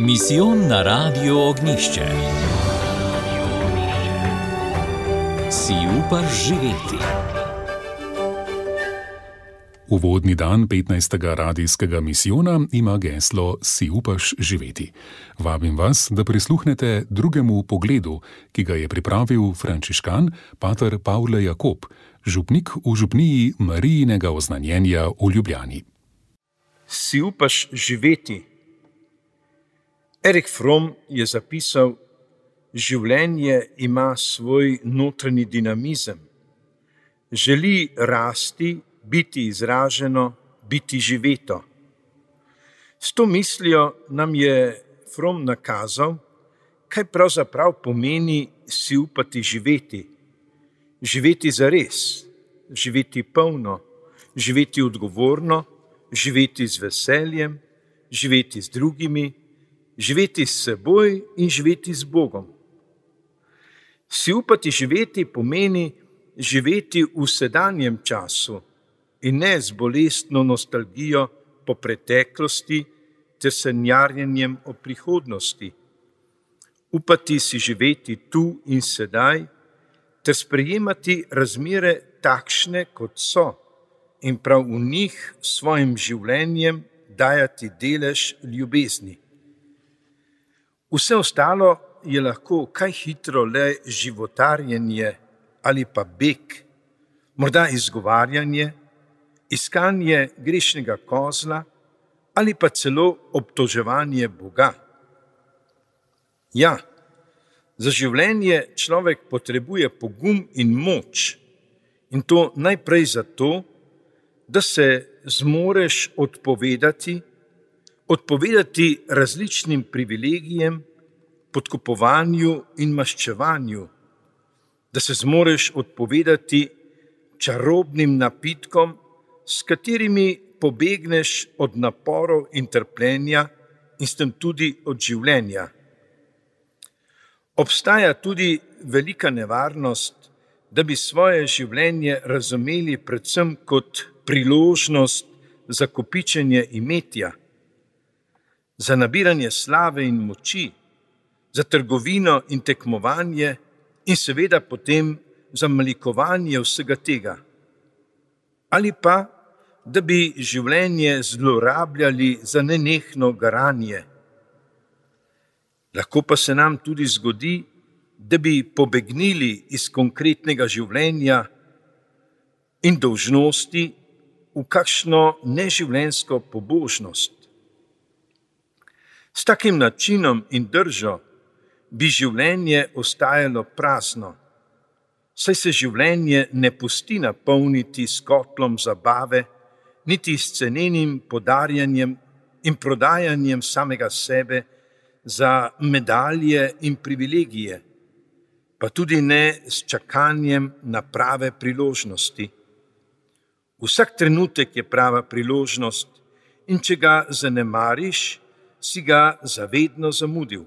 Misijon na Radiu Ognjišče. Si upaš živeti? Uvodni dan 15. radijskega misijona ima geslo Si upaš živeti. Vabim vas, da prisluhnete drugemu pogledu, ki ga je pripravil frančiškan pater Pavle Jakob, župnik v župniji Marijinega oznanjenja v Ljubljani. Si upaš živeti? Erich Fromm je zapisal: življenje ima svoj notranji dinamizem. Želi rasti, biti izraženo, biti živeto. S to mislijo nam je Fromm nakazal, kaj pravzaprav pomeni si upati živeti. Živeti zares, živeti polno, živeti odgovorno, živeti z veseljem, živeti z drugimi, živeti s seboj in živeti z Bogom. Si upati živeti pomeni živeti v sedanjem času in ne z bolestno nostalgijo po preteklosti ter sanjarjenjem o prihodnosti. Upati si živeti tu in sedaj ter sprejemati razmere takšne, kot so, in prav v njih s svojim življenjem dajati delež ljubezni. Vse ostalo je lahko kaj hitro le životarjenje ali pa beg, morda izgovarjanje, iskanje grešnega kozla ali pa celo obtoževanje Boga. Ja, za življenje človek potrebuje pogum in moč, in to najprej zato, da se zmoreš odpovedati različnim privilegijem, podkupovanju in maščevanju, da se zmoreš odpovedati čarobnim napitkom, s katerimi pobegneš od naporov in trpljenja in s tem tudi od življenja. Obstaja tudi velika nevarnost, da bi svoje življenje razumeli predvsem kot priložnost za kopičenje imetja, za nabiranje slave in moči, za trgovino in tekmovanje in seveda potem za malikovanje vsega tega. Ali pa, da bi življenje zlorabljali za nenehno garanje. Lahko pa se nam tudi zgodi, da bi pobegnili iz konkretnega življenja in dolžnosti v kakšno neživljenjsko pobožnost. S takim načinom in držo bi življenje ostajalo prazno, saj se življenje ne pusti napolniti s kotlom zabave, niti s cenenim podarjanjem in prodajanjem samega sebe za medalje in privilegije, pa tudi ne s čakanjem na prave priložnosti. Vsak trenutek je prava priložnost in če ga zanemariš, si ga zavedno zamudil.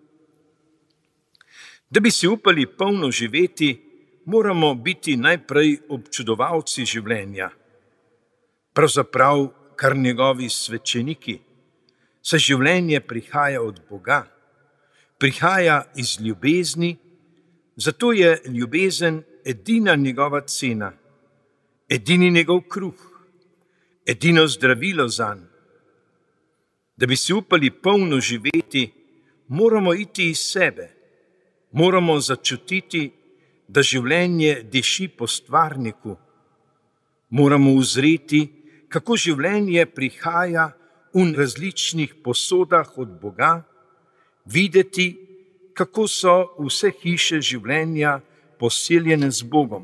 Da bi si upali polno živeti, moramo biti najprej občudovalci življenja, pravzaprav kar njegovi svečeniki, saj življenje prihaja od Boga, prihaja iz ljubezni, zato je ljubezen edina njegova cena, edini njegov kruh, edino zdravilo zanj. Da bi si upali polno živeti, moramo iti iz sebe, moramo začutiti, da življenje diši po stvarniku, moramo uzreti, kako življenje prihaja v različnih posodah od Boga, videti, kako so vse hiše življenja poseljene z Bogom.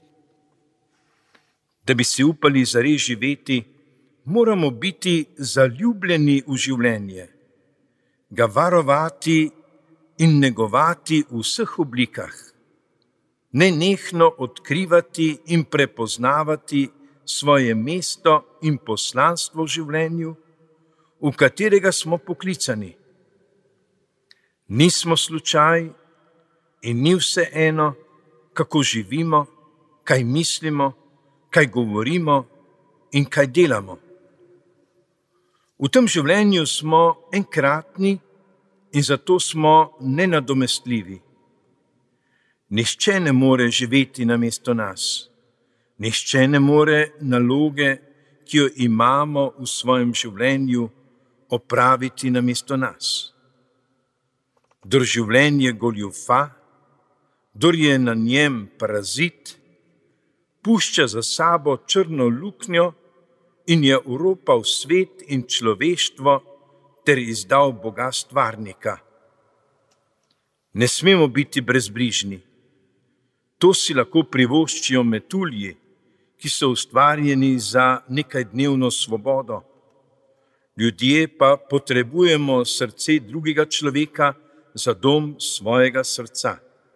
Da bi si upali zares živeti, moramo biti zaljubljeni v življenje, ga varovati in negovati v vseh oblikah, nenehno odkrivati in prepoznavati svoje mesto in poslanstvo v življenju, v katerega smo poklicani. Nismo slučaj in ni vseeno, kako živimo, kaj mislimo, kaj govorimo in kaj delamo. V tem življenju smo enkratni in zato smo nenadomestljivi. Nihče ne more živeti namesto nas. Nihče ne more naloge, ki jo imamo v svojem življenju, opraviti namesto nas. Kdor življenje goljufa, kdor je na njem parazit, pušča za sabo črno luknjo in je oropal svet in človeštvo ter izdal Boga stvarnika. Ne smemo biti brezbrižni. To si lahko privoščijo metulji, ki so ustvarjeni za nekajdnevno svobodo. Ljudje pa potrebujemo srce drugega človeka za dom svojega srca.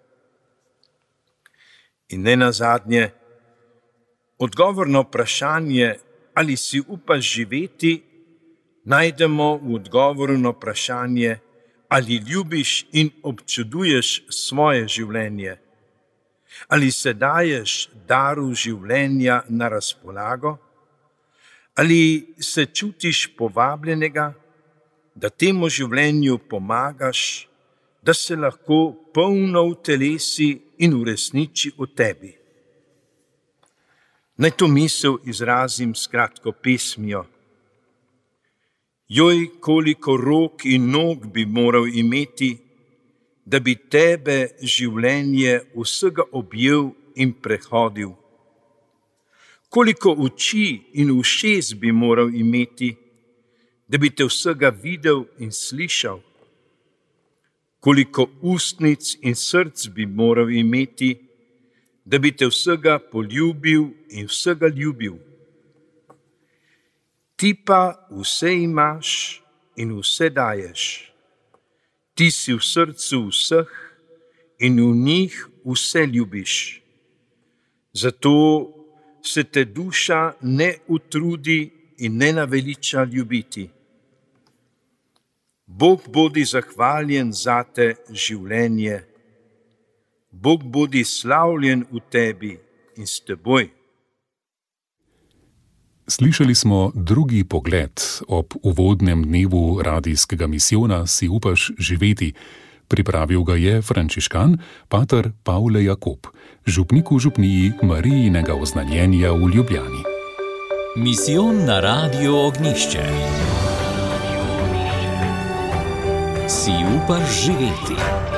In ne nazadnje, odgovor na vprašanje, ali si upaš živeti, najdemo v odgovoru na vprašanje, ali ljubiš in občuduješ svoje življenje. Ali se daješ daru življenja na razpolago? Ali se čutiš povabljenega, da temu življenju pomagaš, da se lahko polno utelesi in uresniči v tebi? Naj to misel izrazim s kratko pesmijo. Joj, koliko rok in nog bi moral imeti, da bi tebe življenje vsega objel in prehodil. Koliko oči in ušes bi moral imeti, da bi te vsega videl in slišal. Koliko ustnic in src bi moral imeti, da bi te vsega poljubil in vsega ljubil. Ti pa vse imaš in vse daješ. Ti si v srcu vseh in v njih vse ljubiš. Zato se te duša ne utrudi in ne naveliča ljubiti. Bog bodi zahvaljen zate življenje. Bog bodi slavljen v tebi in s teboj. Slišali smo drugi pogled ob uvodnem dnevu radijskega misijona Si upaš živeti. Pripravil ga je frančiškan pater Pavle Jakob, župnik v župniji Marijinega oznanjenja v Ljubljani. Misijon na Radio Ognjišče. Si upaš živeti.